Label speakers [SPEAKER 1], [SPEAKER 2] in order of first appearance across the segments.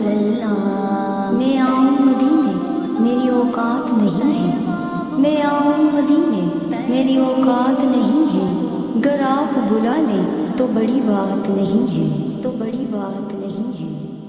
[SPEAKER 1] رسول اللہ، میں آؤں مدینے میری اوقات نہیں ہے، میں آؤں مدینے میری اوقات نہیں ہے، گر آپ بلا لیں تو بڑی بات نہیں ہے، تو بڑی بات نہیں ہے۔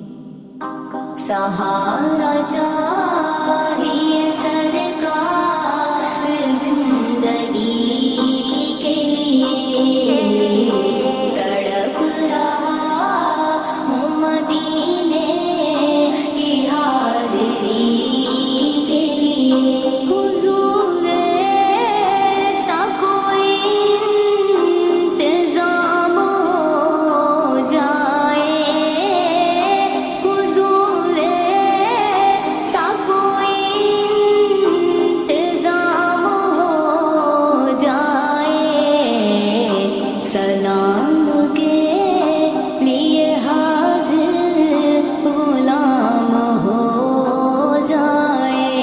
[SPEAKER 1] سہارا چاہیے سرکار زندگی کے لیے، تڑپ رہا ہوں مدینے کی حاضری کے لیے، حضور ایسا کوئی انتظام ہو جائے، حضور ایسا کوئی انتظام ہو جائے، سلام کے لیے حاضر غلام ہو جائے،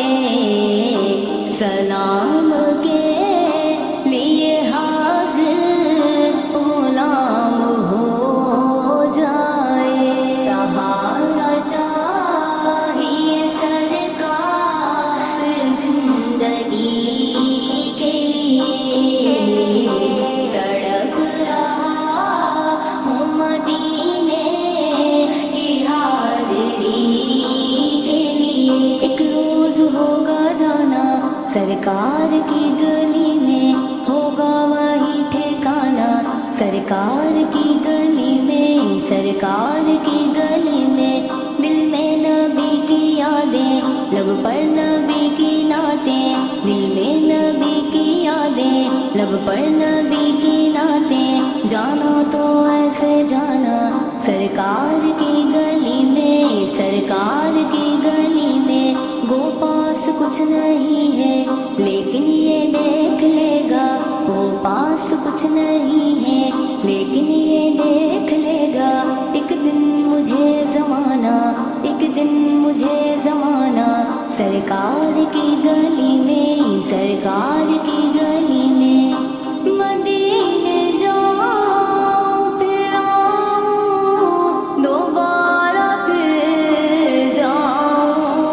[SPEAKER 1] سلام کے لیے حاضر غلام ہو جائے، سہارا چاہیے سرکار زندگی کے لیے، تڑپ رہا ہوں مدینے کی حاضری کے لیے، ایک روز ہوگا جانا سرکار کی گلی میں، ہوگا وہی ٹھکانا سرکار کی گلی میں، سرکار کی گلی میں، دل میں نبی کی یادیں، لب پر نبی کی نعتیں، دل میں نبی کی یادیں، لب پر نبی کی نعتیں، جانا تو ایسے جانا سرکار کی گلی میں، سرکار کی گلی میں، گو پاس کچھ نہیں ہے لیکن یہ دیکھ لے گا، وہ پاس کچھ نہیں ہے لیکن یہ دیکھ لے گا، ایک دن مجھے زمانہ، ایک دن مجھے زمانہ، سرکار کی گلی میں، سرکار کی گلی میں، مدینے جاؤں پھر آؤں دوبارہ پھر جاؤں،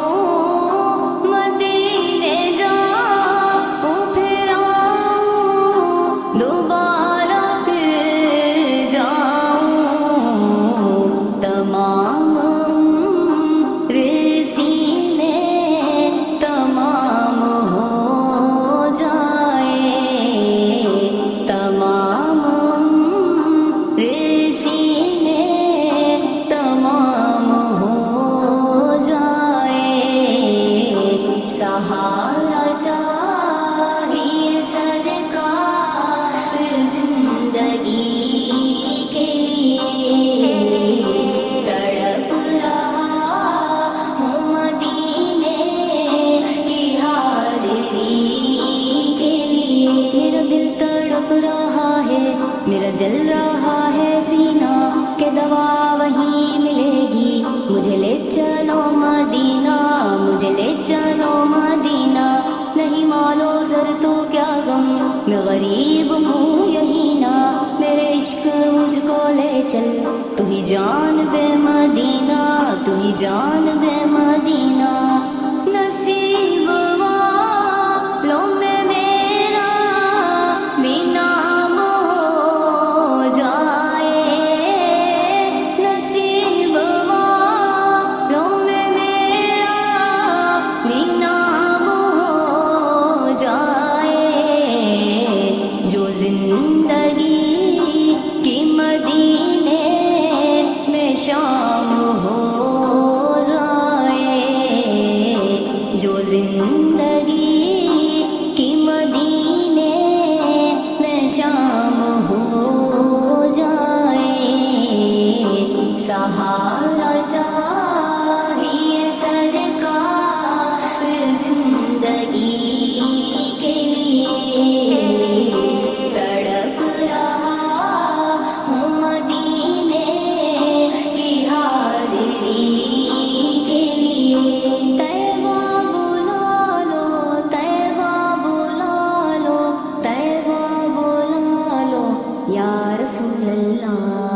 [SPEAKER 1] مدینے جاؤں پھر آؤں دوبارہ پھر جاؤں، تمام رسی میں تمام ہو جائے، تمام رسی میں تمام ہو جائے، سہارا چاہیے سرکار زندگی کے لیے، تڑپ رہا ہوں مدینے کی حاضری کے لیے، میرا دل تڑپ رہا ہے، میرا جل رہا ہے سینہ کہ دوا وہیں ملے گی، مجھے لے چلو مدینہ، مجھے لے چلو مدینہ، نہیں مالو زر تو کیا غم، میں غریب ہوں یہی نا، میرے عشق مجھ کو لے چل، تو ہی جان بے مدینہ، تو ہی جان بے مدینہ، نصیب والوں میں میرا بھی نام ہو جائے، نصیب والوں میں میرا بھی نام ہو جائے، جو زندگی کی مدینے میں شام ہو جائے، جو زندگی کی مدینے میں شام ہو جائے، سہارا چاہیے سرکار زندگی کے لیے، تڑپ رہا ہوں مدینے کی حاضری کے لیے، طیبہ بلا لو، طیبہ بلا لو، طیبہ بلا لو یا رسول اللہ،